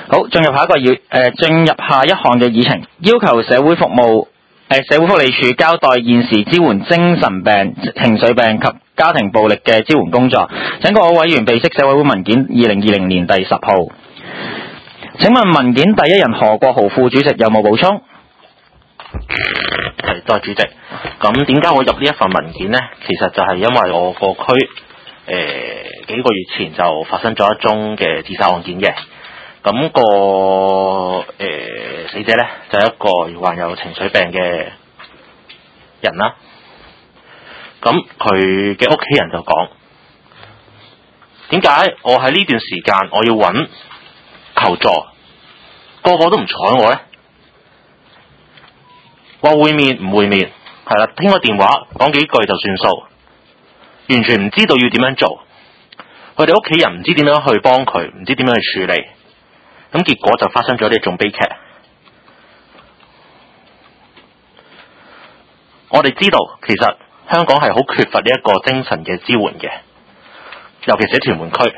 好，進入下一項嘅議程，要求社會福利署交代現時支援精神病、情緒病及家庭暴力嘅支援工作。請各位委員備悉社委會文件2020年第10號。請問文件第一人何國豪副主席有冇補充？ 係，多謝主席。咁點解我入呢一份文件呢？其實就係因為我個區幾個月前就發生咗一宗嘅自殺案件嘅。咁死者呢，就係一個患有情緒病嘅人啦。咁佢嘅屋企人就講：點解我喺呢段時間我要揾求助，個個都唔睬我呢？話會面唔會面，係啦，聽個電話講幾句就算數，完全唔知道要點樣做。佢哋屋企人唔知點樣去幫佢，唔知點樣去處理。咁結果就發生咗呢一種悲劇。我哋知道其實香港係好缺乏呢一個精神嘅支援嘅，尤其是喺屯門區。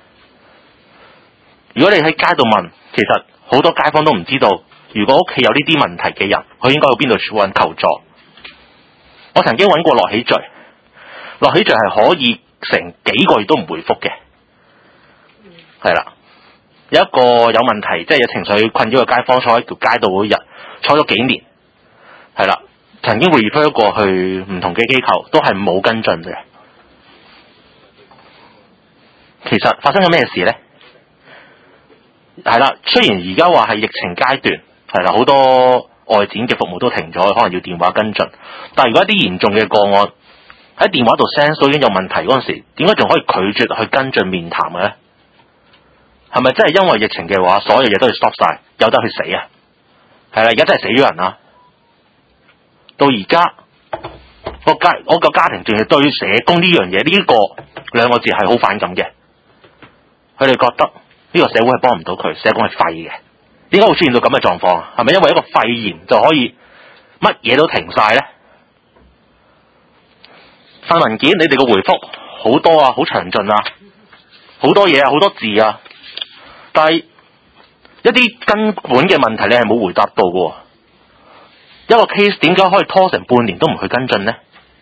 如果你喺街度問，其實好多街坊都唔知道，如果屋企有呢啲問題嘅人，佢應該去邊度揾求助。我曾經揾過樂喜聚，樂喜聚係可以成幾個月都唔回覆嘅，係啦。有一個有問題，即係有情緒困擾嘅街坊坐喺條街度嗰日，坐咗幾年，係啦，曾經會refer過去唔同嘅機構，都係冇跟進嘅。其實發生咗咩事呢？係啦，雖然而家話係疫情階段，係啦，好多外展嘅服務都停咗，可能要電話跟進。但係如果一啲嚴重嘅個案喺電話度 sense 到已經有問題嗰陣時，點解仲可以拒絕去跟進面談嘅呢？係咪真係因為疫情嘅話，所有嘢都要 stop 晒，有得去死啊？係啦，而家真係死咗人啦。到而家我個家庭仲係對社工呢樣嘢呢個兩個字係好反感嘅。佢哋覺得呢個社會係幫唔到佢，社工係廢嘅。點解會出現到咁嘅狀況？係咪因為一個肺炎就可以乜嘢都停晒呢？份文件你哋嘅回覆好多啊，好詳盡啊，好多嘢啊，好多字啊。但係一啲根本嘅問題你係冇回答到嘅。一個 case 點解可以拖成半年都唔去跟進呢？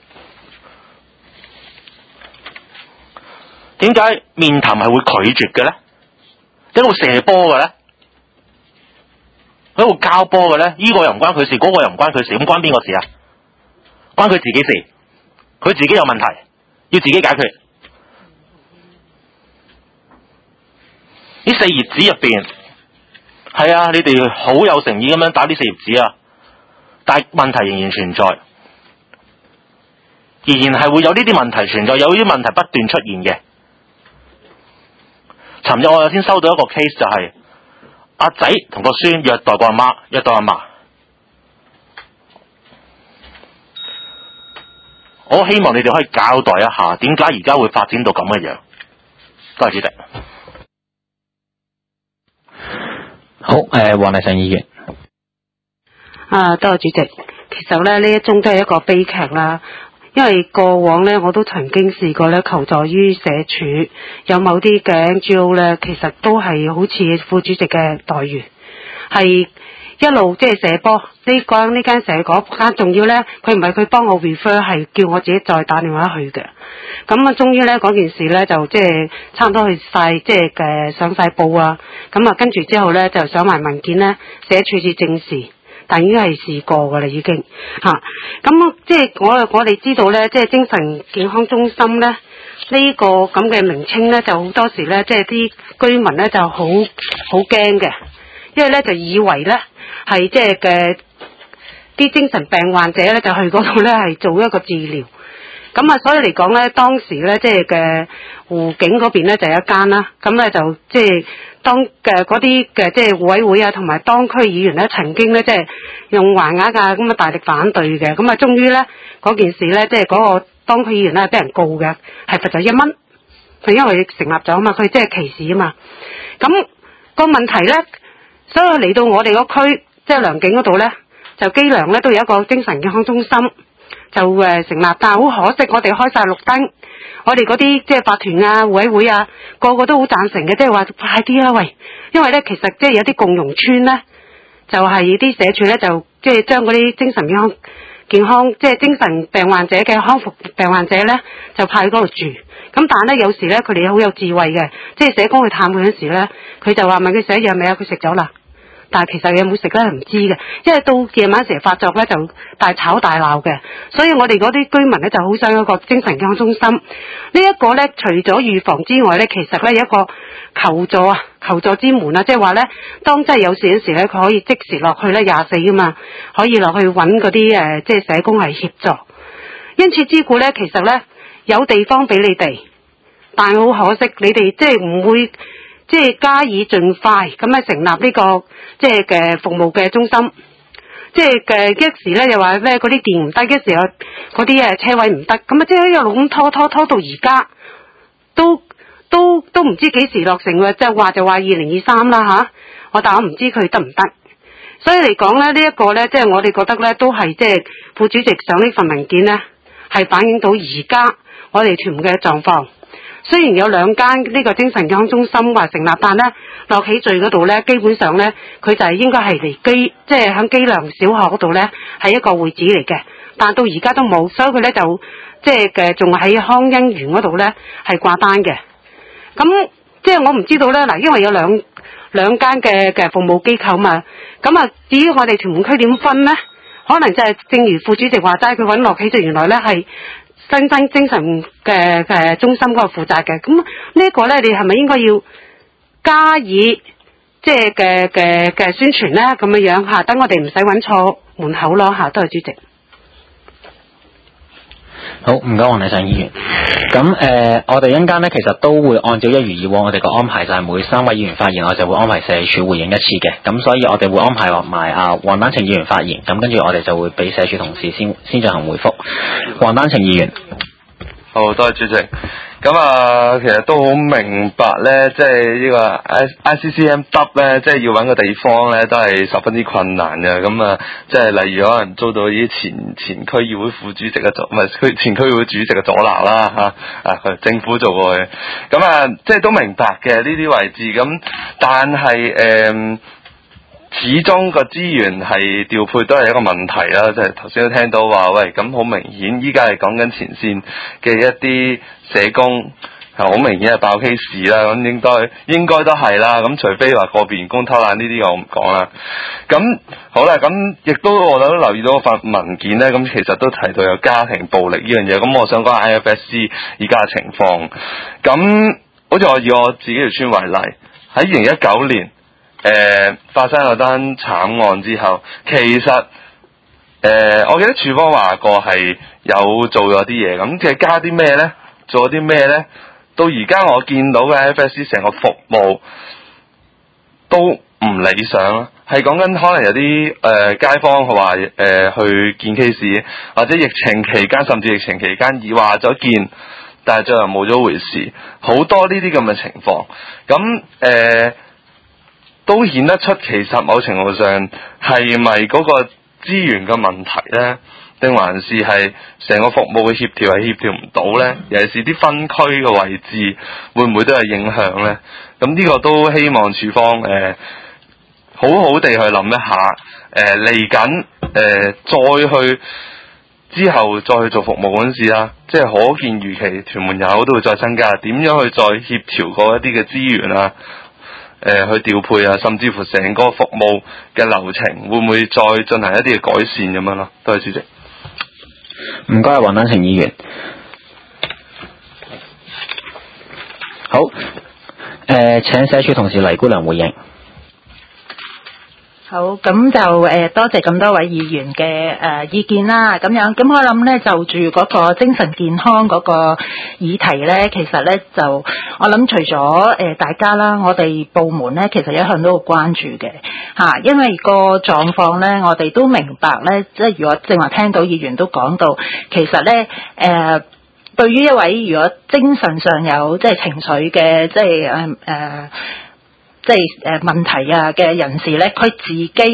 點解面談係會拒絕嘅呢？點解會射波嘅呢？點解會交波嘅呢？呢個又唔關佢事，嗰個又唔關佢事，咁關邊個事啊？關佢自己事，佢自己有問題，要自己解決。呢4頁紙入邊，係啊，你哋好有誠意咁樣打呢4頁紙啊，但係問題仍然存在，仍然係會有呢啲問題存在，有啲問題不斷出現嘅。尋日我有先收到一個 case， 就係阿仔同個孫虐待個阿媽，虐待阿嫲。我希望你哋可以交代一下，點解而家會發展到咁嘅樣？多謝主席。 好，黃麗珊議員。 多謝主席。其實咧呢一宗都係一個悲劇啦，因為過往咧我都曾經試過咧求助於社署，有某啲嘅 NGO 咧，其實都係好似副主席嘅待遇，係一路即係射波呢間社嗰間，仲要咧佢唔係佢幫我 refer， 係叫我自己再打電話去嘅。咁啊，終於咧嗰件事咧就即係差唔多去晒，即係上晒報啊。咁啊，跟住之後咧就上埋文件咧，社署至正視，但已經係試過噶啦，已經嚇。咁即係我哋知道咧，即係精神健康中心咧呢個咁嘅名稱咧，就好多時咧即係啲居民咧就好驚嘅，因為咧就以為咧係即係嘅啲精神病患者咧就去嗰度咧係做一個治療。咁啊，所以嚟講咧，當時咧即係嘅湖景嗰邊咧就有一間啦，咁咧就即係當嘅嗰啲嘅即係互委會啊，同埋當區議員咧曾經咧即係用橫額啊咁啊大力反對嘅，咁啊終於咧嗰件事咧即係嗰個當區議員咧俾人告嘅，係罰咗1蚊，就因為成立咗啊嘛，佢即係歧視啊嘛。咁個問題咧，所以嚟到我哋嗰區即係良景嗰度咧，就機良咧都有一個精神健康中心。 就成立，但係好可惜，我哋開晒綠燈，我哋嗰啲即係法團啊、互委會啊，個個都好贊成嘅，即係話快啲啦喂，因為咧其實即係有啲共融村咧，就係啲社署咧就即係將嗰啲精神健康即係精神病患者嘅康復病患者咧，就派去嗰度住。咁但係咧有時咧佢哋好有智慧嘅，即係社工去探佢嗰時咧，佢就話問佢食藥未啊？佢食咗啦。但係其實有冇食咧係唔知嘅，因為到夜晚成日發作咧就大吵大鬧嘅，所以我哋嗰啲居民咧就好想有一個精神健康中心。呢一個咧除咗預防之外咧，其實咧有一個求助之門啊，即係話咧當真係有事嗰時咧，佢可以即時落去咧24啊嘛，可以落去揾嗰啲即係社工係協助。因此之故咧，其實咧有地方俾你哋，但係好可惜你哋即係唔會。即係加以盡快咁樣成立呢個即係嘅服務嘅中心，即係嘅一時咧又話咧嗰啲電唔得，一時又嗰啲車位唔得，咁啊即係一路咁拖到而家，都唔知幾時落成喎，即係話2023啦但我唔知佢得唔得，所以嚟講咧呢一個咧即係我哋覺得咧都係即係副主席上呢份文件咧係反映到而家我哋屯門嘅狀況。雖然有2間呢個精神健康中心話成立，但咧樂喜聚嗰度咧，基本上咧佢就係應該係離即係喺基良小學嗰度咧係一個會址嚟嘅，但到而家都冇，所以佢咧就即係嘅仲喺康欣園嗰度咧係掛單嘅。咁即係我唔知道咧嗱，因為有兩間嘅服務機構嘛，咁啊至於我哋屯門區點分咧，可能就係正如副主席話齋，佢揾樂喜聚原來咧係。新增精神嘅中心嗰個負責嘅，咁呢一個咧，你係咪應該要加以即係嘅宣傳咧？咁樣嚇，等我哋唔使揾錯門口咯嚇。多謝主席。 好，唔該黃麗珊議員。咁我哋一陣間咧，其實都會按照一如以往我哋個安排，就係每3位議員發言，我就會安排社署回應一次嘅。咁所以我哋會安排埋黃丹晴議員發言，咁跟住我哋就會俾社署同事先進行回覆。黃丹晴議員。 好，多謝主席。咁其實都好明白咧，即係呢個 ICCMW 咧，即係要揾個地方咧，都係十分之困難嘅。咁即係例如可能遭到啲前區議會副主席嘅前區議會主席嘅阻撓啦佢政府做過嘅。咁即係都明白嘅呢啲位置。咁但係始終個資源係調配都係一個問題啦，即係頭先都聽到話，喂，咁好明顯依家係講緊前線嘅一啲社工，好明顯係爆 case 啦，咁應該都係啦，咁除非話個別員工偷懶呢啲我唔講啦。咁好啦，咁亦都我都留意到份文件咧，咁其實都提到有家庭暴力呢樣嘢，咁我想講 IFSC 而家嘅情況。咁好似我以我自己條村為例，喺2019年。發生嗰單慘案之後，其實我記得署方話過係有做咗啲嘢，咁即係加啲咩呢？做咗啲咩呢？到而家我見到嘅 FSC 成個服務都唔理想啦，係講緊可能有啲街坊話去見 case， 或者疫情期間甚至疫情期間已話咗見，但係最後冇咗回事，好多呢啲咁嘅情況，咁都顯得出其實某程度上係咪嗰個資源嘅問題呢？定還是係成個服務嘅協調係協調唔到呢？尤其是啲分區嘅位置會唔會都係影響呢？咁呢個都希望署方好好地去諗一下，嚟緊再去之後再去做服務嗰陣時啦，即係可見預期屯門人口都會再增加，點樣去再協調過一啲嘅資源啊？去調配啊，甚至乎成個服務嘅流程會唔會再進行一啲嘅改善咁樣咯？多謝主席。 唔該，黃丹晴議員。好，請社署同事黎姑娘回應。 好，咁就多謝咁多位議員嘅意見啦。咁樣，咁我諗咧就住嗰個精神健康嗰個議題咧，其實咧就我諗除咗大家啦，我哋部門咧其實一向都好關注嘅嚇，因為個狀況咧，我哋都明白咧，即係如果正話聽到議員都講到，其實咧對於一位如果精神上有即係情緒嘅即係問題啊嘅人士咧，佢自己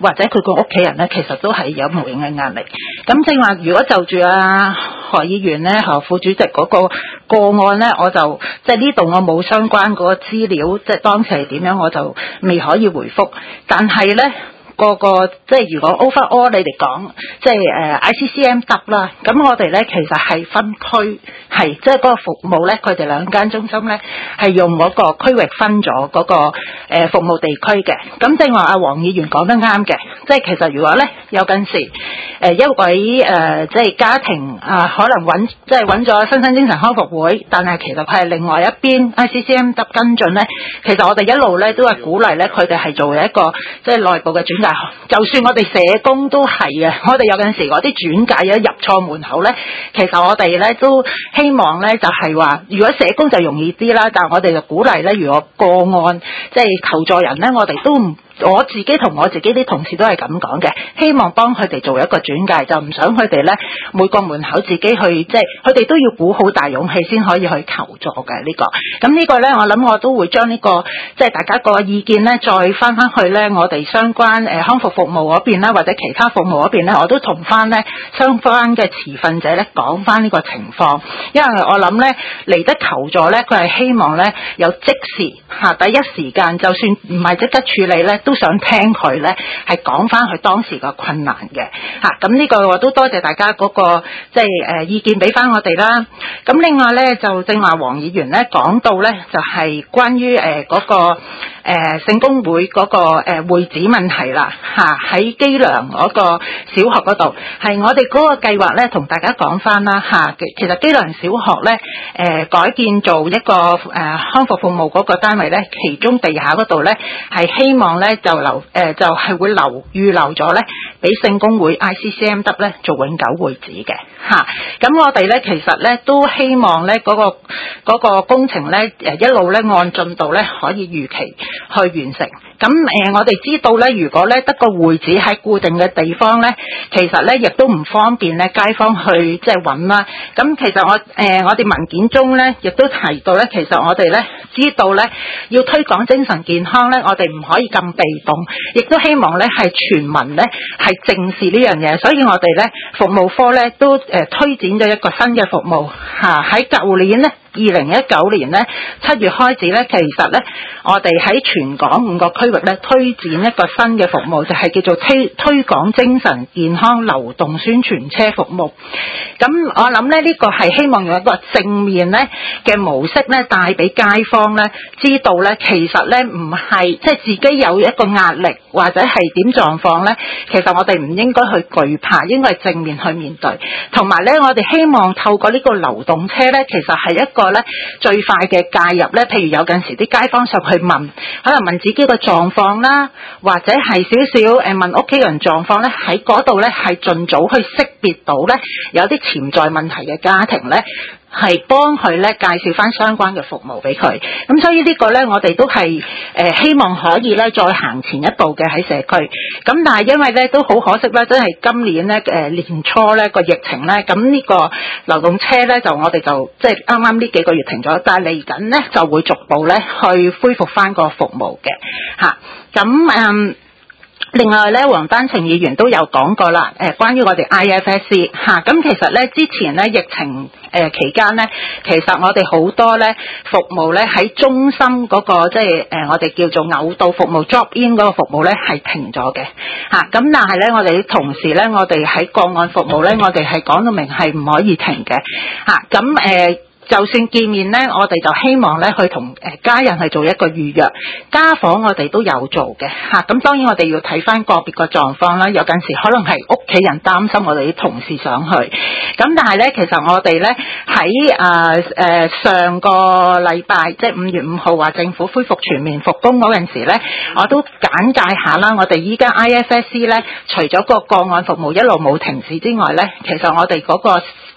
或者佢個屋企人咧，其實都係有無形嘅壓力。咁正話，如果就住何議員咧、何副主席嗰個個案咧，我就即係呢度我冇相關嗰個資料，即係當時係點樣，我就未可以回覆。但係咧。個即係如果 overall 你哋講，即係ICCM 得啦，咁我哋咧其實係分區，係即係嗰個服務咧，佢哋兩間中心咧係用嗰個區域分咗嗰個服務地區嘅。咁正話阿黃議員講得啱嘅，即係其實如果咧有陣時一位即係家庭可能揾咗新生精神康復會，但係其實佢係另外一邊 ICCM 得跟進咧，其實我哋一路咧都係鼓勵咧佢哋係做一個即係內部嘅轉介。就算我哋社工都係嘅，我哋有陣時嗰啲轉介一入錯門口咧，其實我哋咧都希望咧就係話，如果社工就容易啲啦，但係我哋就鼓勵咧，如果個案即係求助人咧，我哋都唔。我自己同我自己啲同事都係咁講嘅，希望幫佢哋做一個轉介，就唔想佢哋咧每個門口自己去，即係佢哋都要鼓好大勇氣先可以去求助嘅呢個。咁呢個咧，我諗我都會將呢個即係大家個意見咧，再翻去咧，我哋相關康復服務嗰邊啦，或者其他服務嗰邊咧，我都同翻咧相關嘅持份者咧講翻呢個情況，因為我諗咧嚟得求助咧，佢係希望咧有即時第一時間，就算唔係即刻處理咧。都想聽佢咧，係講翻佢當時個困難嘅嚇。咁呢個我都多謝大家嗰個即係意見俾翻我哋啦。咁另外咧就正話黃議員咧講到咧，就係關於嗰個聖公會嗰個會址問題啦嚇。喺基良嗰個小學嗰度，係我哋嗰個計劃咧，同大家講翻啦嚇。其實基良小學咧改建做一個康復服務嗰個單位咧，其中地下嗰度咧係希望咧。就係會預留咗咧，俾聖公會 ICCMW 咧做永久會址嘅嚇。咁我哋咧其實咧都希望咧嗰個工程咧一路咧按進度咧可以如期去完成。咁我哋知道咧，如果咧得個會址喺固定嘅地方咧，其實咧亦都唔方便咧街坊去即係揾啦。咁其實我哋文件中咧亦都提到咧，其實我哋咧知道咧要推廣精神健康咧，我哋唔可以咁被動，亦都希望咧係全民咧係正視呢樣嘢。所以我哋咧服務科咧都推展咗一個新嘅服務嚇，喺舊年咧。2019年咧7月開始咧，其實咧我哋喺全港5個區域咧推展一個新嘅服務，就係叫做推廣精神健康流動宣傳車服務。咁我諗咧呢個係希望用一個正面咧嘅模式咧帶俾街坊咧知道咧，其實咧唔係即係自己有一個壓力或者係點狀況咧，其實我哋唔應該去懼怕，應該係正面去面對。同埋咧，我哋希望透過呢個流動車咧，其實係一個咧最快嘅介入咧，譬如有陣時啲街坊上去問，可能問自己個狀況啦，或者係少少問屋企人狀況咧，喺嗰度咧係盡早去識別到咧有啲潛在問題嘅家庭咧。係幫佢咧介紹翻相關嘅服務俾佢，咁所以呢個咧我哋都係希望可以咧再行前一步嘅喺社區，咁但係因為咧都好可惜咧，真係今年咧年初咧個疫情咧，咁呢個流動車咧就我哋就即係啱啱呢幾個月停咗，但係嚟緊咧就會逐步咧去恢復翻個服務嘅嚇，咁另外咧，黃丹晴議員都有講過啦，關於我哋 IFSC 嚇，咁其實咧之前咧疫情期間咧，其實我哋好多咧服務咧喺中心嗰個即係我哋叫做偶到服務 drop in 嗰個服務咧係停咗嘅嚇，咁但係咧我哋啲同事咧，我哋喺個案服務咧，我哋係講到明係唔可以停嘅嚇，咁就算見面咧，我哋就希望咧去同家人去做一個預約，家訪我哋都有做嘅嚇。咁當然我哋要睇翻個別個狀況啦，有陣時可能係屋企人擔心我哋啲同事上去，咁但係咧其實我哋咧喺上個禮拜即係5月5號話政府恢復全面復工嗰陣時咧，我都簡介下啦。我哋依家 IFSC 咧，除咗個案服務一路冇停止之外咧，其實我哋嗰個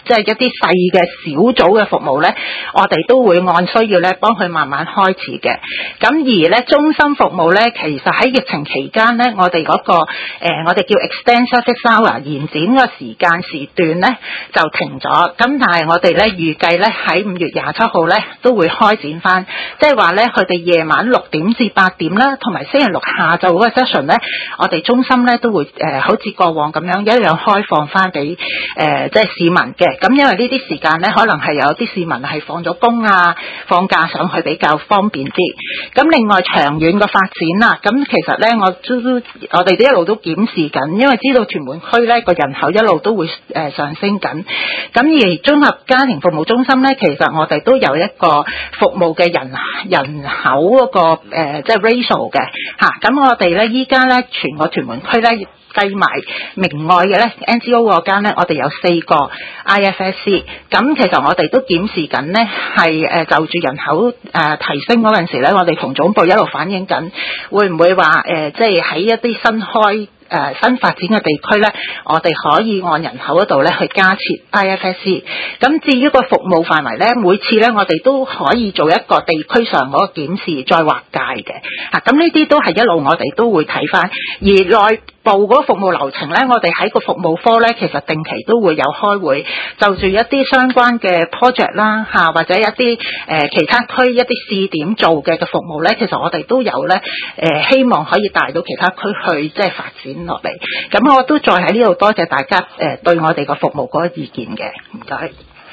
即係一啲細嘅小組嘅服務咧，我哋都會按需要咧幫佢慢慢開始嘅。咁而咧中心服務咧，其實喺疫情期間咧，我哋嗰個我哋叫 extend service hour 延展個時間時段咧就停咗。咁但係我哋咧預計咧喺5月27號咧都會開展翻，即係話咧佢哋夜晚6點至8點啦，同埋星期六下晝嗰個 session 咧，我哋中心咧都會好似過往咁樣一樣開放翻俾即係市民嘅。咁因為呢啲時間咧，可能係有啲市民係放咗工啊、放假上去比較方便啲。咁另外長遠嘅發展啦，咁其實咧我哋都一路都檢視緊，因為知道屯門區咧個人口一路都會上升緊。咁而綜合家庭服務中心咧，其實我哋都有一個服務嘅人口嗰個即係 ratio 嘅嚇。咁我哋咧依家咧全個屯門區咧，計埋明愛嘅咧 NGO 嗰間咧，我哋有4個 IFSC。咁其實我哋都檢視緊咧，係就住人口提升嗰陣時咧，我哋同總部一路反映緊，會唔會話即係喺一啲新發展嘅地區咧，我哋可以按人口嗰度咧去加設 IFSC。咁至於個服務範圍咧，每次咧我哋都可以做一個地區上嗰個檢視，再劃界嘅。咁呢啲都係一路我哋都會睇翻。而內部嗰個服務流程咧，我哋喺個服務科咧，其實定期都會有開會，就住一啲相關嘅 project 啦或者一啲其他區一啲試點做嘅服務咧，其實我哋都有咧希望可以帶到其他區去即係發展落嚟。咁我都再喺呢度多謝大家對我哋個服務嗰個意見嘅，唔該。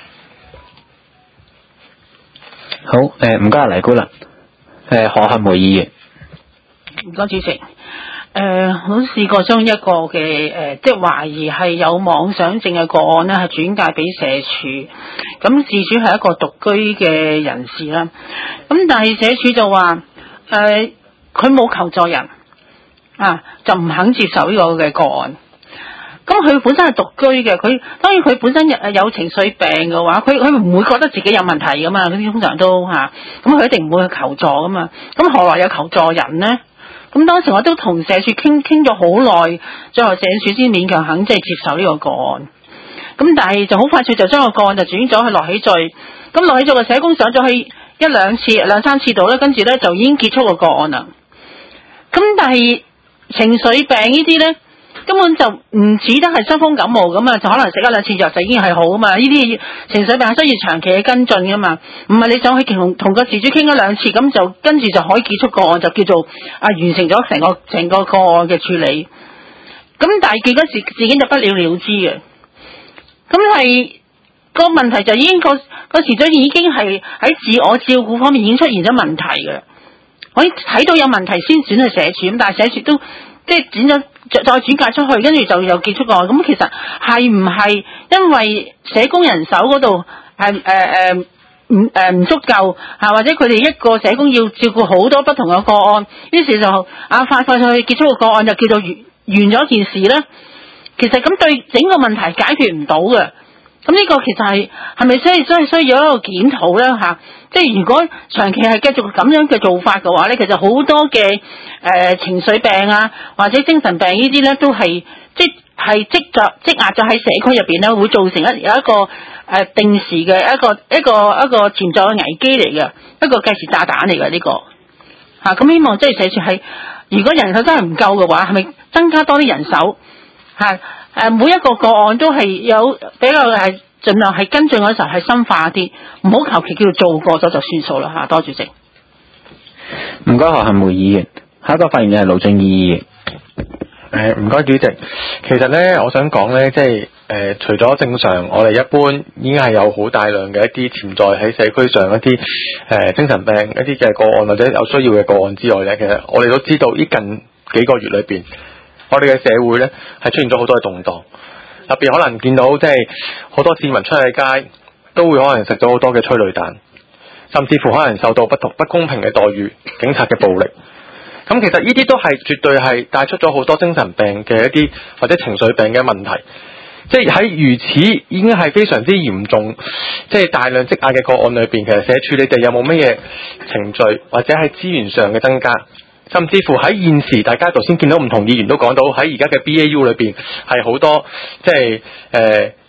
好，唔該黎姑娘，何漢梅議員。 唔該主席。我試過將一個嘅即係懷疑係有妄想症嘅個案咧，係轉介俾社署。咁事主係一個獨居嘅人士啦。咁但係社署就話佢冇求助人就唔肯接受呢個嘅個案。咁佢本身係獨居嘅，當然佢本身有情緒病嘅話，佢唔會覺得自己有問題噶嘛。嗰啲通常都咁佢一定唔會去求助噶嘛。咁何來有求助人呢？咁當時我都同社署傾咗好耐，最後社署先勉強肯即係接受呢個個案。咁但係就好快脆就將個案就轉咗去樂喜聚。咁樂喜聚嘅社工上咗去兩三次度咧，跟住咧就已經結束個案啦。咁但係情緒病呢啲咧，根本就唔似得係傷風感冒咁啊，就可能食一兩次藥就已經係好啊嘛。呢啲情緒病係需要長期嘅跟進噶嘛，唔係你想去同個事主傾咗兩次，咁就跟住就可以結束個案，就叫做完成咗成個個案嘅處理。咁但係結果事件就不了了之嘅。咁係個問題就已經個事主已經係喺自我照顧方面已經出現咗問題嘅。可以睇到有問題先轉去社署，咁但係社署都即係轉咗再轉介出去，跟住就又結束個案。咁其實係唔係因為社工人手嗰度係唔足夠或者佢哋一個社工要照顧好多不同嘅個案，於是就快去結束個個案就叫做完咗件事咧。其實咁對整個問題解決唔到嘅。咁呢個其實係咪需要一個檢討咧即係如果長期係繼續咁樣嘅做法嘅話咧，其實好多嘅情緒病或者精神病呢啲咧都係積壓咗喺社區入邊咧，會造成有一個定時嘅一個潛在嘅危機嚟嘅，一個計時炸彈嚟嘅呢個咁希望即係社署係如果人手真係唔夠嘅話，係咪增加多啲人手每一個個案都係有比較盡量係跟進嗰時候係深化啲，唔好求其叫做做過咗就算數啦多主席。 唔該何漢梅議員，下一個發言嘅係盧正義議員。 唔該主席，其實咧我想講咧，即係除咗正常我哋一般已經係有好大量嘅一啲潛在喺社區上一啲精神病一啲嘅個案或者有需要嘅個案之外咧，其實我哋都知道呢近幾個月裏邊，我哋嘅社會咧係出現咗好多嘅動盪，特別可能見到即係好多市民出去街都會可能食咗好多嘅催淚彈，甚至乎可能受到不公平嘅待遇、警察嘅暴力。咁其實呢啲都係絕對係帶出咗好多精神病嘅一啲或者情緒病嘅問題，即係喺如此已經係非常之嚴重，即係大量積壓嘅個案裏邊，其實社署你哋有冇乜嘢程序或者喺資源上嘅增加？甚至乎喺現時，大家頭先見到唔同議員都講到喺而家嘅 BAU 裏邊係好多即係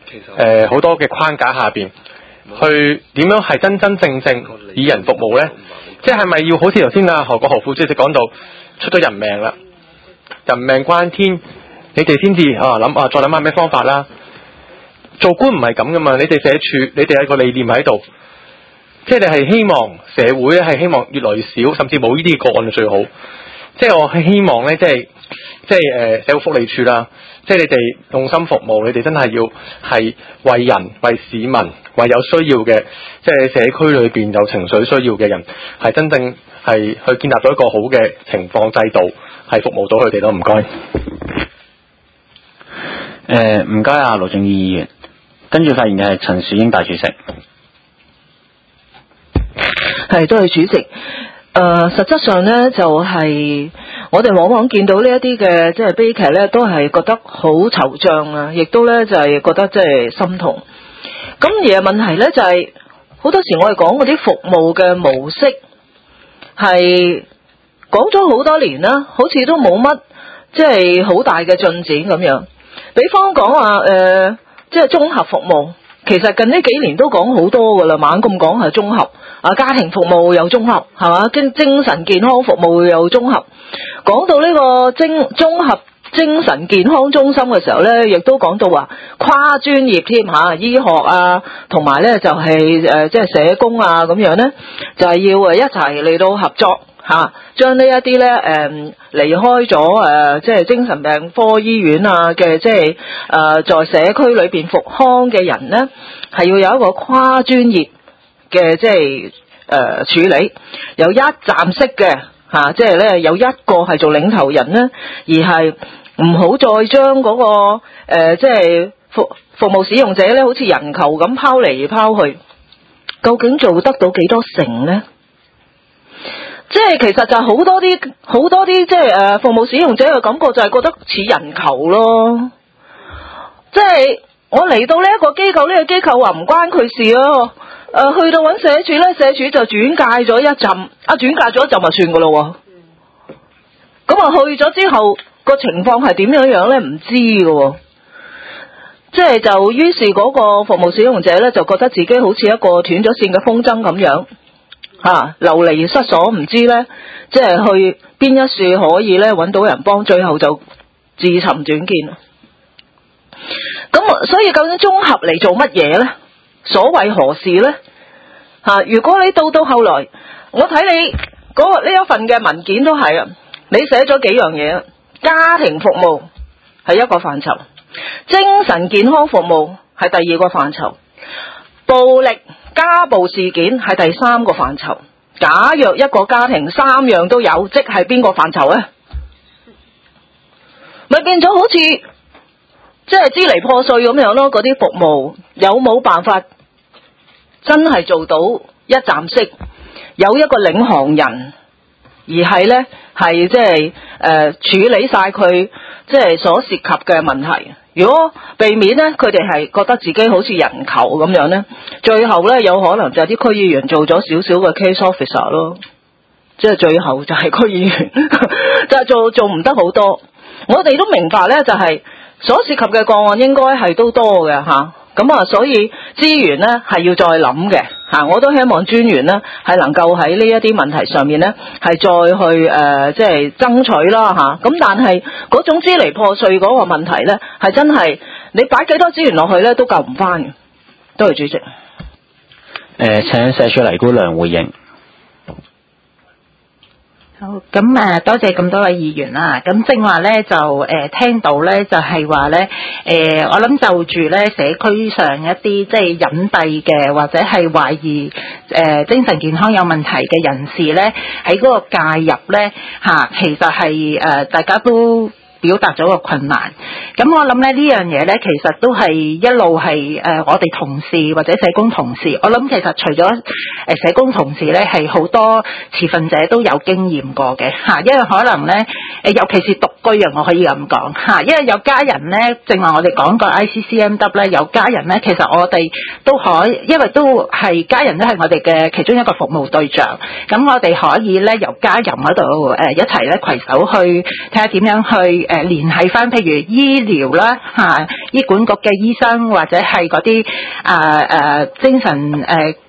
好多嘅框架下邊，去點樣係真真正正以人服務呢？即係咪要好似頭先何副主席講到出咗人命啦，人命關天，你哋先至再諗下咩方法啦。做官唔係咁噶嘛，你哋社署，你哋有個理念喺度，即係你係希望社會咧係希望越來越少，甚至冇呢啲個案就最好。即係我係希望咧，即係社會福利署啦，即係你哋用心服務，你哋真係要係為人、為市民、為有需要嘅，即係社區裏邊有情緒需要嘅人，係真正係去建立到一個好嘅情況制度，係服務到佢哋咯。唔該。 唔該啊，盧正義議員。跟住發言嘅係陳樹英大主席。 係，多謝主席。實質上呢，就係我哋往往見到呢一啲嘅即係悲劇呢，都係覺得好惆悵啊，亦都呢就係覺得即係心痛。咁而問題呢，就係好多時我哋講嗰啲服務嘅模式係講咗好多年啦，好似都冇乜即係好大嘅進展咁樣。比方講話即係綜合服務，其實近呢幾年都講好多噶啦，猛咁講係綜合家庭服務又綜合係嘛，精神健康服務又綜合。講到呢個綜合精神健康中心嘅時候呢，亦都講到話跨專業添嚇，醫學啊，同埋呢就係即係社工啊咁樣呢，就係要一齊嚟到合作嚇，將呢一啲呢離開咗即係精神病科醫院啊嘅即係在社區裏邊復康嘅人呢，係要有一個跨專業嘅即係處理，有一站式嘅即係呢有一個係做領頭人呢，而係唔好再將嗰個即係服務使用者呢，好似人球咁拋嚟拋去，究竟做得到幾多成呢？即係其實就係好多啲即係服務使用者嘅感覺就係覺得似人球咯。即係我嚟到呢一個機構，呢個機構話唔關佢事咯。去到揾社署咧，社署就轉介咗一陣，轉介咗一陣就算噶咯。咁去咗之後個情況係點樣樣咧？唔知噶。即係就於是嗰個服務使用者咧，就覺得自己好似一個斷咗線嘅風箏咁樣。流離失所，唔知呢，即係去邊一處可以呢揾到人幫，最後就自尋短見。咁所以究竟綜合嚟做乜嘢呢？所謂何事呢？如果你到後來，我睇你呢一份嘅文件都係你寫咗幾樣嘢，家庭服務係一個範疇，精神健康服務係第二個範疇，暴力家暴事件係第三個範疇。假若一個家庭三樣都有，即係邊個範疇呢？咪變咗好似即係支離破碎咁樣咯。嗰啲服務有冇辦法真係做到一站式，有一個領航人，而係呢係即係處理晒佢即係所涉及嘅問題。如果避免呢，佢哋係覺得自己好似人球咁樣呢，最後呢，有可能就係啲區議員做咗少少嘅 case officer 咯，即係最後就係區議員就係做唔得好多。我哋都明白呢，就係所涉及嘅個案應該係都多嘅嚇，咁所以資源呢係要再諗嘅嚇。我都希望專員呢係能夠喺呢一啲問題上面呢係再去即係爭取啦嚇。咁但係嗰種支離破碎嗰個問題呢，係真係你擺幾多資源落去呢都救唔翻嘅。多謝主席。 請社署黎姑娘回應。 好，咁多謝咁多位議員啦。咁正話咧就聽到咧就係話咧我諗就住咧社區上一啲即係隱蔽嘅或者係懷疑精神健康有問題嘅人士咧，喺嗰個介入咧其實係大家都表達咗個困難。咁我諗咧呢樣嘢咧，其實都係一路係我哋同事或者社工同事，我諗其實除咗社工同事咧，係好多持份者都有經驗過嘅嚇，因為可能咧尤其是讀居啊，我可以咁講嚇，因為有家人咧，正話我哋講過 ICCMW 咧，有家人咧，其實我哋都可以，因為都係家人都係我哋嘅其中一個服務對象，咁我哋可以咧由家人嗰度一齊咧攜手去睇下點樣去聯繫翻，譬如醫療啦嚇，醫管局嘅醫生或者係嗰啲精神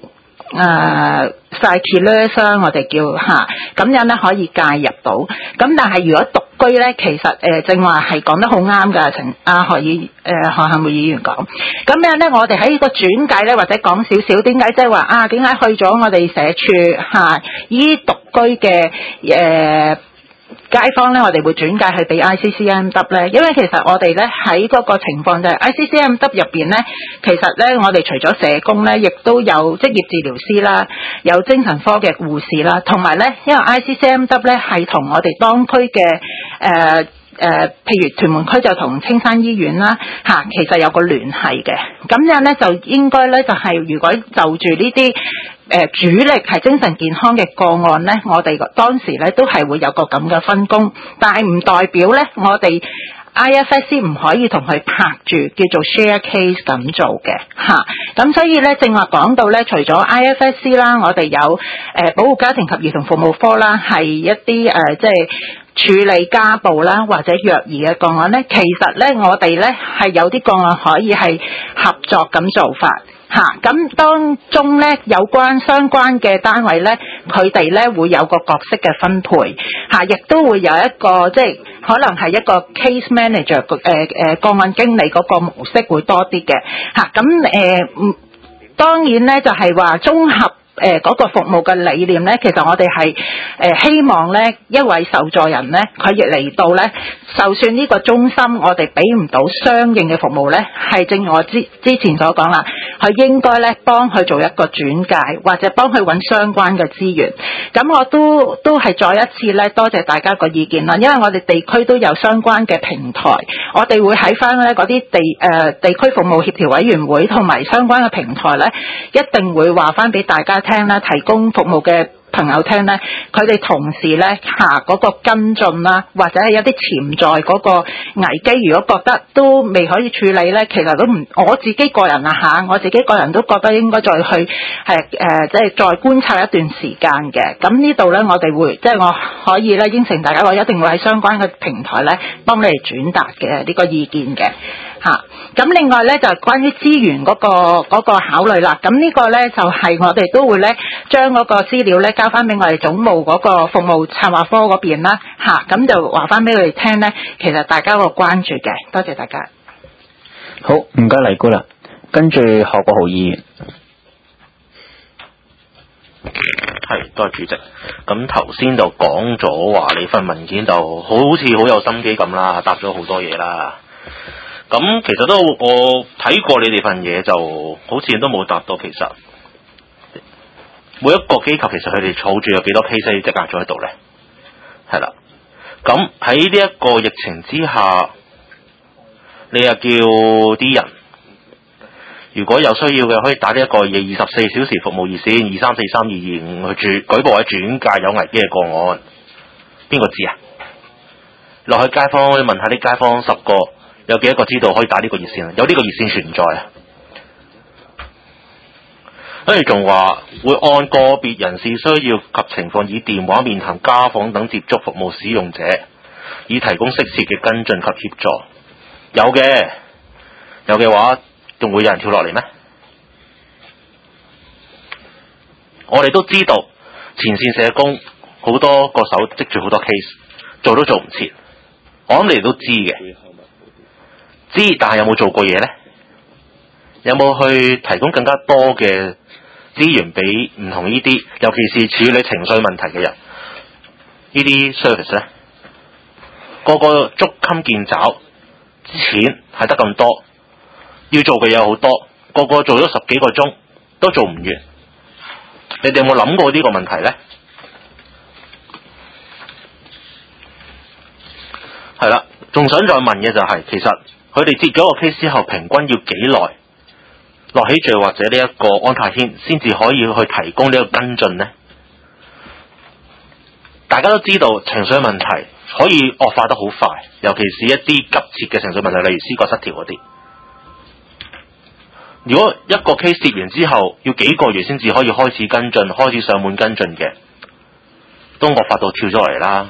psychiatrist 我哋叫嚇，咁樣咧可以介入到。咁但係如果獨居咧，其實正話係講得好啱㗎，何漢梅議員講。咁樣咧，我哋喺個轉介咧，或者講少少點解即係話點解去咗我哋社署嚇依獨居嘅街坊咧，我哋會轉介去俾 ICCMW 咧，因為其實我哋咧喺嗰個情況就係 ICCMW 入邊咧，其實咧我哋除咗社工咧，亦都有職業治療師啦，有精神科嘅護士啦，同埋咧，因為 ICCMW 咧係同我哋當區嘅譬如屯門區就同青山醫院啦嚇，其實有個聯繫嘅，咁樣咧就應該咧就係如果就住呢啲主力係精神健康嘅個案咧，我哋當時咧都係會有個咁嘅分工，但係唔代表咧我哋 IFSC 唔可以同佢拍住叫做 share case 咁做嘅嚇，咁所以咧正話講到咧，除咗 IFSC 啦，我哋有保護家庭及兒童服務科啦，係一啲即係處理家暴啦或者虐兒嘅個案咧，其實咧我哋咧係有啲個案可以係合作咁做法。咁當中咧有相關嘅單位咧，佢哋咧會有個角色嘅分配亦都會有一個即係可能係一個 case manager 個案經理嗰個模式會多啲嘅咁當然咧就係話綜合嗰個服務嘅理念咧，其實我哋係希望咧一位受助人咧，佢亦嚟到咧，就算呢個中心我哋俾唔到相應嘅服務咧，係正如我之前所講啦，佢應該咧幫佢做一個轉介，或者幫佢揾相關嘅資源。咁我都係再一次咧多謝大家個意見啦，因為我哋地區都有相關嘅平台，我哋會喺翻咧嗰啲地區服務協調委員會同埋相關嘅平台咧，一定會話翻俾大家聽啦，提供服務嘅朋友聽咧，佢哋同時咧嗰個跟進啦，或者係一啲潛在嗰個危機，如果覺得都未可以處理咧，其實都唔，我自己個人我自己個人都覺得應該再去即係再觀察一段時間嘅。咁呢度咧，我哋會即係我可以咧應承大家，我一定會喺相關嘅平台咧幫你哋轉達嘅呢個意見嘅。咁另外咧就係關於資源嗰個考慮啦。咁呢個咧就係我哋都會咧將嗰個資料咧交翻俾我哋總務嗰個服務策劃科嗰邊啦。咁就話翻俾佢哋聽咧，其實大家個關注嘅。多謝大家。 好，唔該黎姑啦。跟住何國豪議員。 係，多謝主席。咁頭先就講咗話你份文件就好似好有心機咁啦，答咗好多嘢啦。咁其實都我睇過你哋份嘢，就好似都冇答到。其實每一個機構其實佢哋儲住有幾多 case 積壓咗喺度咧？係啦。咁喺呢一個疫情之下，你又叫啲人如果有需要嘅，可以打呢一個24小時服務熱線23432225去舉報或者轉介有危機嘅個案。邊個知啊？落去街坊問下啲街坊10個。有幾多個知道可以打呢個熱線？有呢個熱線存在啊！跟住仲話會按個別人士需要及情況，以電話、面談、家訪等接觸服務使用者，以提供適切嘅跟進及協助。有嘅話，仲會有人跳落嚟咩？我哋都知道前線社工好多個手積住好多 case， 做都做唔切。我諗你哋都知嘅。但係有冇做過嘢呢？有冇去提供更加多嘅資源俾唔同呢啲，尤其是處理情緒問題嘅人？呢啲 service 呢，個個捉襟見肘，錢係得咁多，要做嘅嘢好多，個個做咗10幾個鐘都做唔完。你哋有冇諗過呢個問題呢？係啦，仲想再問嘅就係，其實佢哋接咗個 case 之後，平均要幾耐落起罪或者呢一個安泰軒先至可以去提供呢個跟進呢？大家都知道情緒問題可以惡化得好快，尤其是一啲急切嘅情緒問題，例如思覺失調嗰啲。如果一個 case 接完之後，要幾個月先至可以開始跟進，開始上門跟進嘅，都惡化到跳咗嚟啦。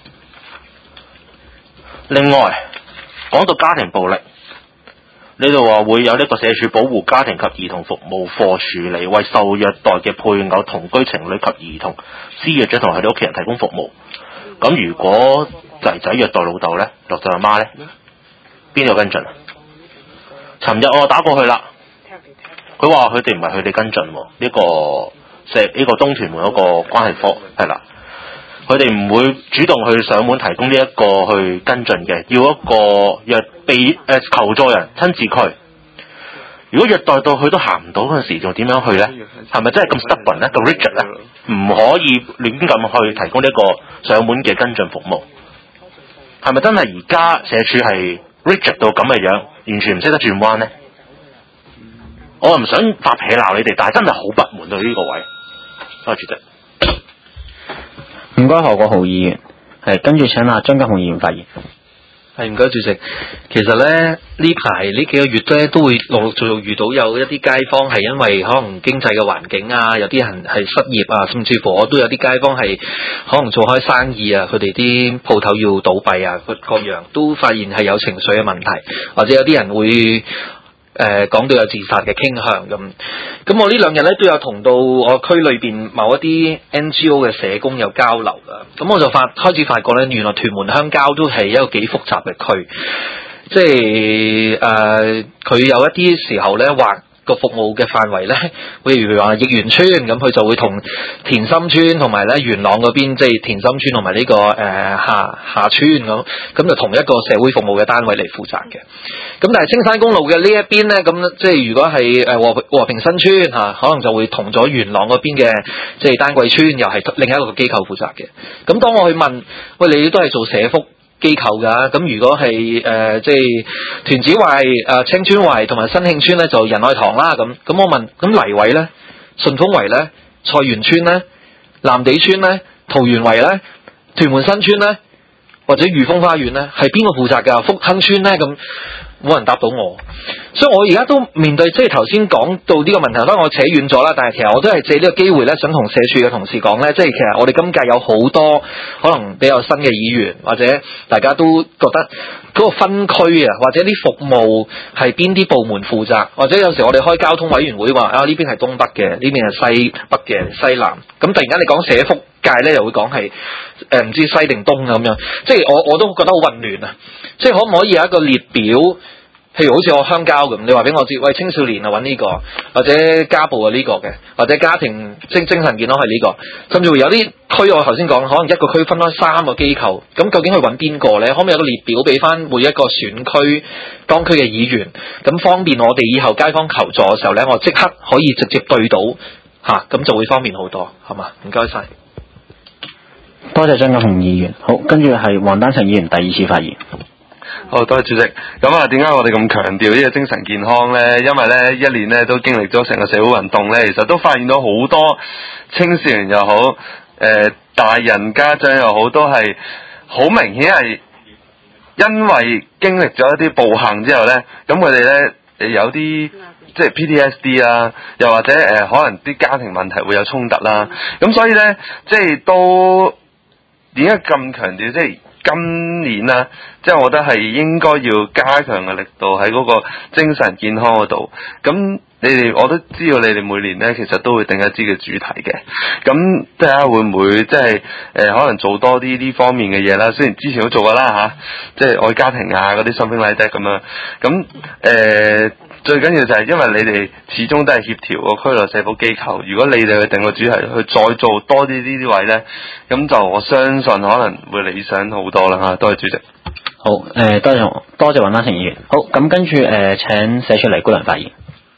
另外，講到家庭暴力，呢度話會有呢個社署保護家庭及兒童服務課處理，為受虐待嘅配偶、同居情侶及兒童、施虐者同佢哋屋企人提供服務。咁如果仔仔虐待老豆呢，虐待阿媽呢，邊度跟進啊？尋日我打過去啦，佢話佢哋唔係佢哋跟進喎，呢個東屯門嗰個關係科係啦，佢哋唔會主動去上門提供呢一個去跟進嘅，要一個求助人親自去。如果虐待到佢都行唔到嗰陣時，仲點樣去呢？係咪真係咁 stubborn 呢？咁 rigid 呢？唔可以亂咁去提供呢一個上門嘅跟進服務？係咪真係而家社署係 rigid 到咁嘅樣，完全唔識得轉彎呢？我又唔想發脾氣鬧你哋，但係真係好不滿到呢個位。多謝主席。 唔該何國豪議員，係跟住請阿張家雄議員發言。 係唔該主席，其實咧呢排呢幾個月咧都會陸陸續續遇到有一啲街坊係因為可能經濟嘅環境啊，有啲人係失業啊，甚至乎我都有啲街坊係可能做開生意啊，佢哋啲鋪頭要倒閉啊，各樣都發現係有情緒嘅問題，或者有啲人會講到有自殺嘅傾向咁。咁我呢兩日咧都有同到我區裏邊某一啲 NGO 嘅社工有交流啦。咁我就開始發覺咧，原來屯門鄉郊都係一個幾複雜嘅區，即係佢有一啲時候咧劃個服務嘅範圍咧，譬如話益園村咁，佢就會同田心村同埋咧元朗嗰邊，即係田心村同埋呢個下村咁就同一個社會服務嘅單位嚟負責嘅。咁但係青山公路嘅呢一邊咧，咁即係如果係和平新村可能就會同咗元朗嗰邊嘅即係丹桂村，又係另一個機構負責嘅。咁當我去問，喂，你都係做社福機構㗎，咁如果係即係屯子圍、青村圍同埋新興村咧，就仁愛堂啦。咁我問，咁泥圍咧、順豐圍咧、菜園村咧、藍地村咧、桃園圍咧、屯門新村咧，或者裕豐花園咧，係邊個負責㗎？福亨村咧，咁冇人答到我，所以我而家都面對即係頭先講到呢個問題，當然我扯遠咗啦。但係其實我都係借呢個機會咧，想同社署嘅同事講咧，即係其實我哋今屆有好多可能比較新嘅議員，或者大家都覺得嗰個分區啊，或者啲服務係邊啲部門負責，或者有時我哋開交通委員會話呢邊係東北嘅，呢邊係西北嘅、西南，咁突然間你講社福界咧，又會講係唔知西定東咁樣，即係我都覺得好混亂啊！即係可唔可以有一個列表？譬如好似我鄉郊咁，你話俾我知，喂，青少年啊揾呢個，或者家暴啊呢個嘅，或者家庭精神健康係呢個，甚至會有啲區我頭先講，可能一個區分開3個機構，咁究竟去揾邊個呢？可唔可以有個列表俾翻每一個選區當區嘅議員，咁方便我哋以後街坊求助嘅時候呢，我即刻可以直接對到咁就會方便好多，好嘛？唔該晒。 多謝張家雄議員。好，跟住係黃丹成議員第2次發言。 好，多謝主席。咁啊，點解我哋咁強調呢個精神健康呢？因為呢一年呢都經歷咗成個社會運動呢，其實都發現到好多青少年又好，大人家長又好，都係好明顯係因為經歷咗一啲暴行之後呢，咁佢哋呢有啲即係 PTSD 啦，又或者可能啲家庭問題會有衝突啦，咁所以呢，即係都點解咁強調即係？今年啊，即係我覺得係應該要加強嘅力度喺嗰個精神健康嗰度。咁你哋我都知道，你哋每年呢其實都會定一支嘅主題嘅。咁睇下會唔會即係可能做多啲呢方面嘅嘢啦。雖然之前都做過啦即係愛家庭啊嗰啲 something like that 咁樣。咁最緊要就係因為你哋始終都係協調個區內社福機構，如果你哋去定個主題去再做多啲呢啲位呢，咁就我相信可能會理想好多啦嚇。多謝主席。 好，多謝黃丹成議員。好，咁跟住請社署黎姑娘發言。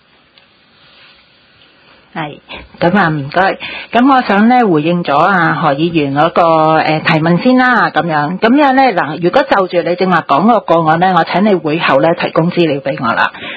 係，咁啊唔該。咁我想咧回應咗何議員嗰個提問先啦，咁樣咧嗱，如果就住你正話講個個案咧，我請你會後咧提供資料俾我啦。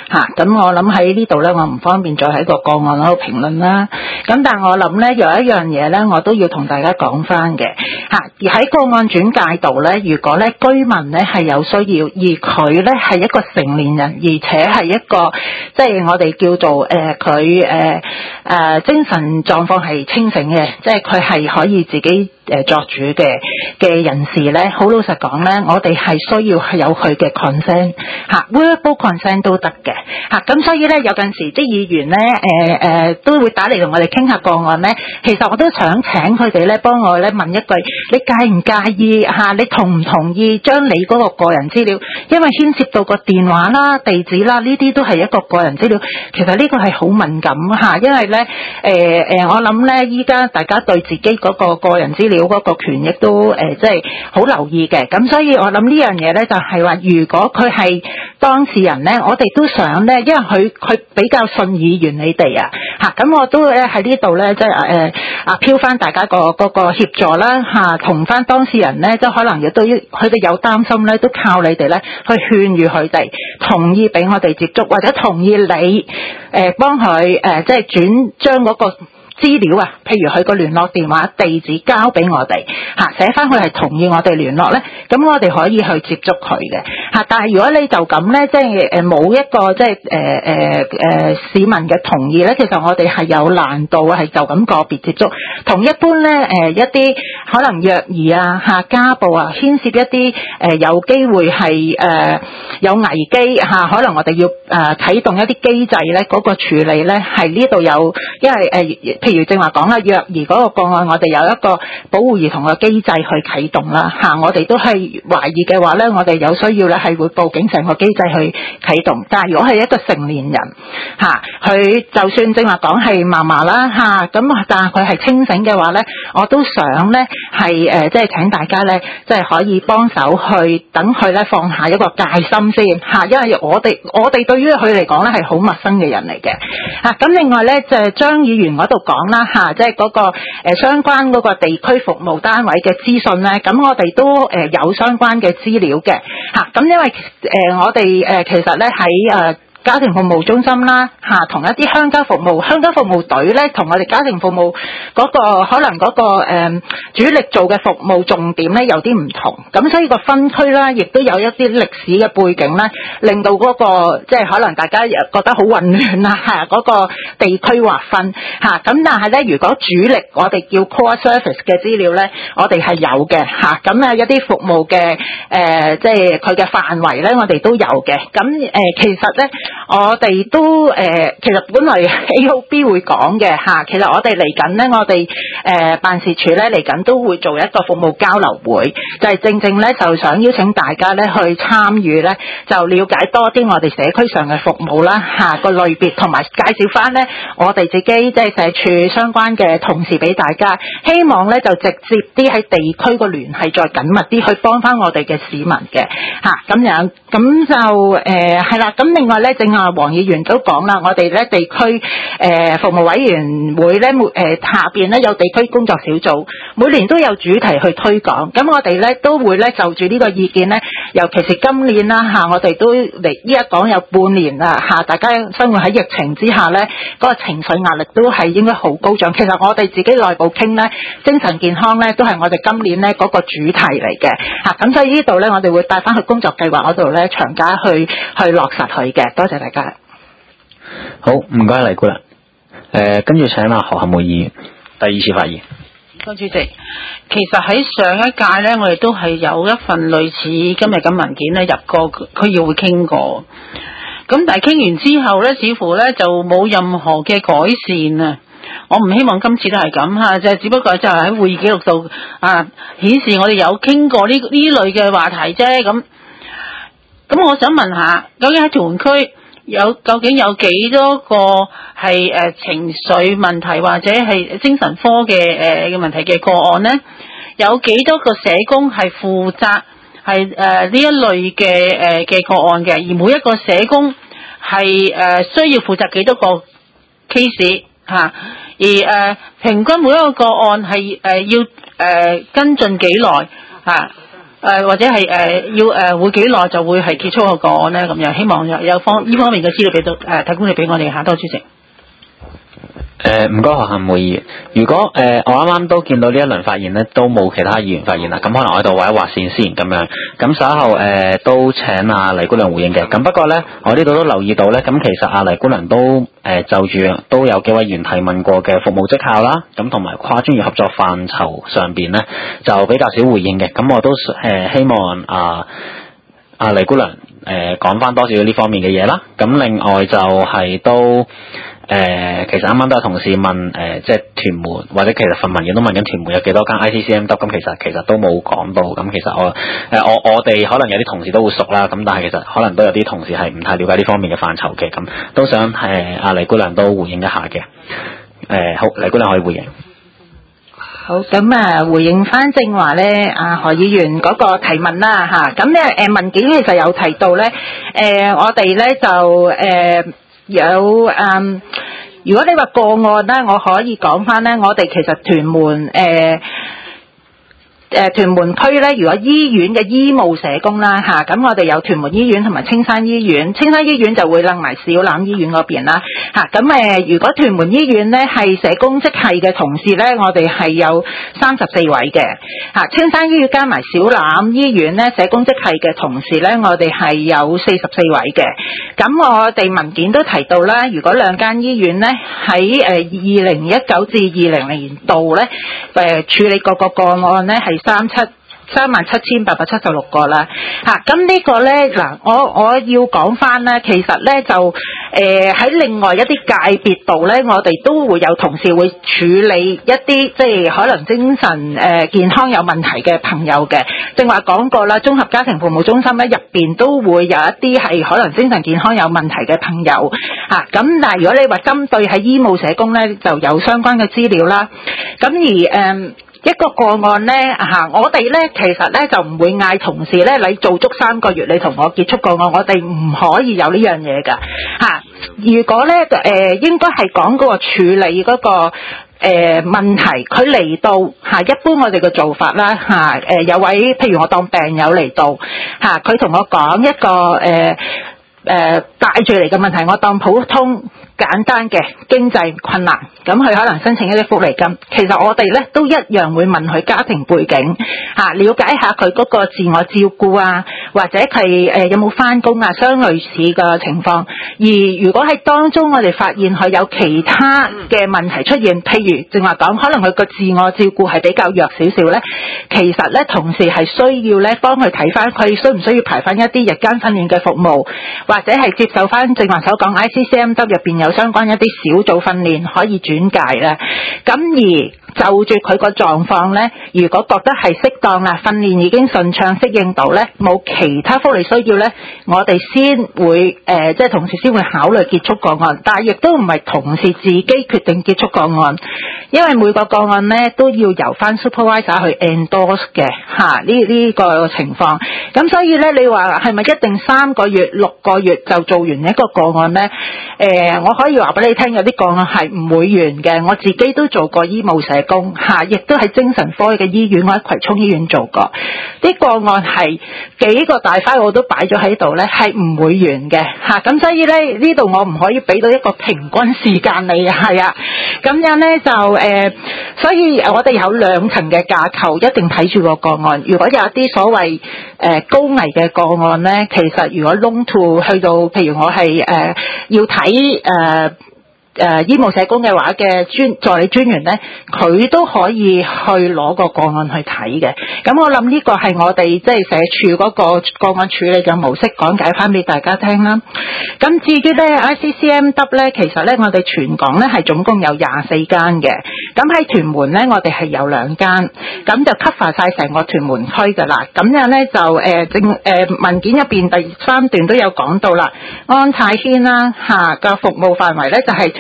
咁我諗喺呢度咧，我唔方便再喺個個案嗰度評論啦。咁但係我諗咧，有一樣嘢咧，我都要同大家講翻嘅而喺個案轉介度咧，如果咧居民咧係有需要，而佢咧係一個成年人，而且係一個即係我哋叫做佢精神狀況係清醒嘅，即係佢係可以自己作主嘅人士咧，好老實講咧，我哋係需要係有佢嘅 consent verbal consent 都得嘅咁所以咧有陣時啲議員咧都會打嚟同我哋傾下個案咧，其實我都想請佢哋咧幫我咧問一句，你介唔介意你同唔同意將你嗰個個人資料，因為牽涉到個電話啦、地址啦，呢啲都係一個個人資料，其實呢個係好敏感因為咧我諗咧依家大家對自己嗰個人資料嗰個權益都即係好留意嘅，咁所以我諗呢樣嘢咧就係話，如果佢係當事人咧，我哋都想咧，因為佢比較信議員你哋咁我都咧喺呢度咧即係飄翻大家嗰個協助啦同翻當事人咧，即係可能亦都佢哋有擔心咧，都靠你哋咧去勸喻佢哋同意俾我哋接觸，或者同意你幫佢即係將嗰個資料譬如佢個聯絡電話地址交俾我哋寫翻佢係同意我哋聯絡咧，咁我哋可以去接觸佢嘅但係如果你就咁咧，即係冇一個即係市民嘅同意咧，其實我哋係有難度係就咁個別接觸，同一般咧一啲可能虐兒家暴牽涉一啲有機會係有危機可能我哋要啟動一啲機制咧，嗰個處理咧係呢度有，因為譬如正話講啦，虐兒嗰個個案，我哋有一個保護兒童嘅機制去啟動啦我哋都係懷疑嘅話咧，我哋有需要咧係會報警，成個機制去啟動。但係如果係一個成年人佢就算正話講係嫲嫲啦咁但係佢係清醒嘅話咧，我都想咧係即係請大家咧即係可以幫手去等佢咧放下一個戒心先因為我哋對於佢嚟講咧係好陌生嘅人嚟嘅咁另外咧就係張議員嗰度講啦即係嗰個相關嗰個地區服務單位嘅資訊咧，咁我哋都有相關嘅資料嘅咁因為我哋其實咧喺家庭服務中心啦同一啲鄉郊服務隊咧，同我哋家庭服務嗰個可能嗰個主力做嘅服務重點咧有啲唔同，咁所以個分區啦，亦都有一啲歷史嘅背景咧，令到嗰個即係可能大家覺得好混亂嗰個地區劃分咁但係咧，如果主力我哋叫 core service 嘅資料咧，我哋係有嘅咁一啲服務嘅即係佢嘅範圍咧，我哋都有嘅。咁其實咧我哋都其實本來 AOB 會講嘅其實我哋嚟緊咧，我哋辦事處咧嚟緊都會做一個服務交流會，就係正正咧就想邀請大家咧去參與咧，就了解多啲我哋社區上嘅服務啦個類別，同埋介紹翻咧我哋自己即係社署相關嘅同事俾大家，希望咧就直接啲喺地區個聯繫再緊密啲，去幫翻我哋嘅市民嘅咁樣，咁就係啦。咁另外咧，正話黃議員都講啦，我哋咧地區服務委員會咧下邊咧有地區工作小組，每年都有主題去推廣。咁我哋咧都會咧就住呢個意見咧，尤其是今年啦我哋都嚟依家講有半年啦大家生活喺疫情之下咧，嗰個情緒壓力都係應該好高漲。其實我哋自己內部傾咧，精神健康咧都係我哋今年咧嗰個主題嚟嘅咁所以呢度咧我哋會帶翻去工作計劃嗰度咧長假去落實佢嘅。多謝大家。 好，唔該黎姑娘。跟住請何漢梅議員第二次發言。 多主席，其實喺上一屆咧，我哋都係有一份類似今日嘅文件咧入過區議會傾過。咁但係傾完之後咧，似乎咧就冇任何嘅改善啊！我唔希望今次都係咁就只不過就係喺會議記錄度顯示我哋有傾過呢類嘅話題啫。咁我想問下，究竟喺屯門區究竟有幾多個係情緒問題或者係精神科嘅問題嘅個案呢？有幾多個社工係負責係呢一類嘅個案嘅？而每一個社工係需要負責幾多個 case 而平均每一個個案係要跟進幾耐或者係要會幾耐就會係結束個案咧？咁樣希望有呢方面嘅資料俾到提供嚟俾我哋嚇，多謝主席。 唔該，何幸會議員。如果我啱啱都見到呢一輪發言咧，都冇其他議員發言啦，咁可能我喺度畫一畫線先咁樣。咁稍後都請阿黎姑娘回應嘅。咁不過咧，我呢度都留意到咧，咁其實阿黎姑娘都就住都有幾位議員提問過嘅服務績效啦，咁同埋跨專業合作範疇上邊咧，就比較少回應嘅。咁我都希望阿黎姑娘講翻多少呢方面嘅嘢啦。咁另外就係都。其實啱啱都有同事問即係屯門或者其實份文件都問緊屯門有幾多間 ICCMW， 咁其實都冇講到。咁其實我哋可能有啲同事都會熟啦，咁但係其實可能都有啲同事係唔太了解呢方面嘅範疇嘅，咁都想阿黎姑娘都回應一下嘅。好，黎姑娘可以回應。 好，咁回應翻正話咧，何議員嗰個提問啦嚇，咁咧文件其實有提到咧，我哋咧就有如果你話個案咧，我可以講翻咧，我哋其實屯門屯門區咧，如果醫院嘅醫務社工啦嚇，咁我哋有屯門醫院同埋青山醫院，青山醫院就會擸埋小欖醫院嗰邊啦嚇。咁如果屯門醫院咧係社工職系嘅同事咧，我哋係有34位嘅嚇。青山醫院加埋小欖醫院咧，社工職系嘅同事咧，我哋係有44位嘅。咁我哋文件都提到啦，如果兩間醫院咧喺2019至20年度咧處理個案咧係37876個啦嚇。咁呢個咧嗱，我要講翻咧，其實咧就喺另外一啲界別度咧，我哋都會有同事會處理一啲即係可能精神健康有問題嘅朋友嘅。正話講過啦，綜合家庭服務中心咧入邊都會有一啲係可能精神健康有問題嘅朋友嚇。咁但係如果你話針對喺醫務社工咧，就有相關嘅資料啦。咁而一個個案咧嚇，我哋咧其實咧就唔會嗌同事咧，你做足3個月，你同我結束個案，我哋唔可以有呢樣嘢㗎嚇。如果咧應該係講嗰個處理嗰個問題，佢嚟到嚇，一般我哋嘅做法啦嚇，有位譬如我當病友嚟到嚇，佢同我講一個帶住嚟嘅問題，我當普通簡單嘅經濟困難，咁佢可能申請一啲福利金。其實我哋咧都一樣會問佢家庭背景嚇，了解下佢嗰個自我照顧啊，或者佢有冇返工啊，相類似嘅情況。而如果喺當中我哋發現佢有其他嘅問題出現，譬如正話講，可能佢個自我照顧係比較弱少少咧，其實咧同時係需要咧幫佢睇返佢需唔需要排返一啲日間訓練嘅服務，或者係接受返正話所講 ICCMW 入邊有相關一啲小組訓練可以轉介咧。咁而就住佢個狀況咧，如果覺得係適當啦，訓練已經順暢適應到咧，冇其他福利需要咧，我哋先會即係同事先會考慮結束個案，但係亦都唔係同事自己決定結束個案，因為每個個案咧都要由翻 supervisor 去 endorse 嘅嚇呢個情況。咁所以咧，你話係咪一定3個月、6個月就做完一個個案咧？我可以話俾你聽，有啲個案係唔會完嘅。我自己都做過醫務社工嚇，亦都喺精神科嘅醫院，我喺葵涌醫院做過。啲個案係幾個大 file 我都擺咗喺度咧，係唔會完嘅嚇。咁所以咧，呢度我唔可以俾到一個平均時間你係啊。咁樣咧就所以我哋有2層嘅架構，一定睇住個案。如果有一啲所謂高危嘅個案咧，其實如果 long to 去到，譬如我係要睇醫務社工嘅話嘅助理專員咧，佢都可以去攞個案去睇嘅。咁我諗呢個係我哋即係社署嗰個個案處理嘅模式，講解翻俾大家聽啦。咁至於咧 ICCMW 咧，其實咧我哋全港咧係總共有24間嘅。咁喺屯門咧，我哋係有2間，咁就 cover 晒成個屯門區噶啦。咁樣咧就文件入邊第3段都有講到啦，安泰軒啦嚇嘅服務範圍咧就係屯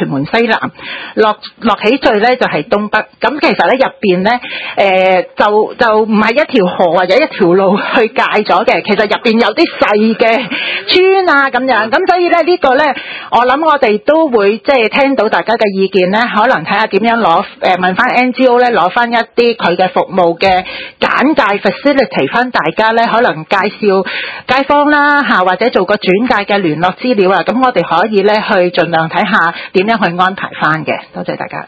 屯門西南，落起序咧就係東北。咁其實咧入邊咧就唔係一條河或者一條路去界咗嘅，其實入邊有啲細嘅村啊咁樣。咁所以咧呢個咧，我諗我哋都會即係聽到大家嘅意見咧，可能睇下點樣攞問翻 NGO 咧攞翻一啲佢嘅服務嘅簡介 facility 翻大家咧，可能介紹街坊啦嚇，或者做個轉介嘅聯絡資料啊，咁我哋可以咧去盡量睇下點樣去安排翻嘅。多謝大家。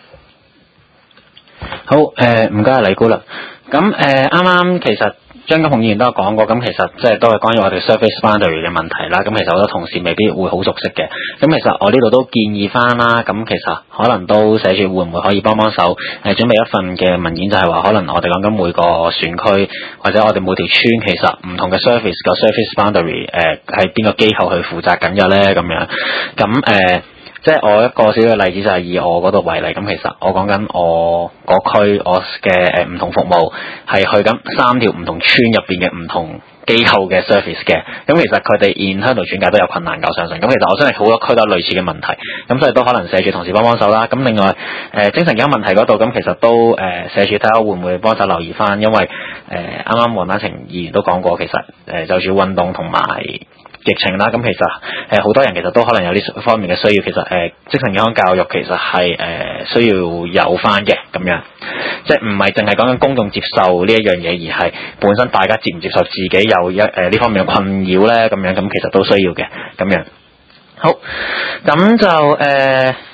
好，唔該李姑娘。咁啱啱其實張金鳳議員都有講過，咁其實即係都係關於我哋 service boundary 嘅問題啦。咁其實好多同事未必會好熟悉嘅。咁其實我呢度都建議翻啦。咁其實可能都寫住會唔會可以幫手準備一份嘅文件，就係話可能我哋講緊每個選區或者我哋每條村其實唔同嘅 service 個 service boundary 係邊個機構去負責緊嘅咧咁樣。咁即係我一個小嘅例子就係以我嗰度為例，咁其實我講緊我嗰區我嘅唔同服務係去緊3條唔同村入邊嘅唔同機構嘅 service 嘅，咁其實佢哋 internal 轉介都有困難㗎，我相信。咁其實我相信好多區都有類似嘅問題，咁所以都可能社署同事幫手啦。咁另外精神健康問題嗰度，咁其實都社署睇下會唔會幫手留意翻，因為啱啱黃丹晴議員都講過，其實就住運動同埋疫情啦，咁其實好多人其實都可能有呢方面嘅需要，其實精神健康教育其實係需要有翻嘅咁樣，即係唔係淨係講緊公眾接受呢一樣嘢，而係本身大家接唔接受自己有呢方面嘅困擾咧，咁樣咁其實都需要嘅咁樣。好，咁就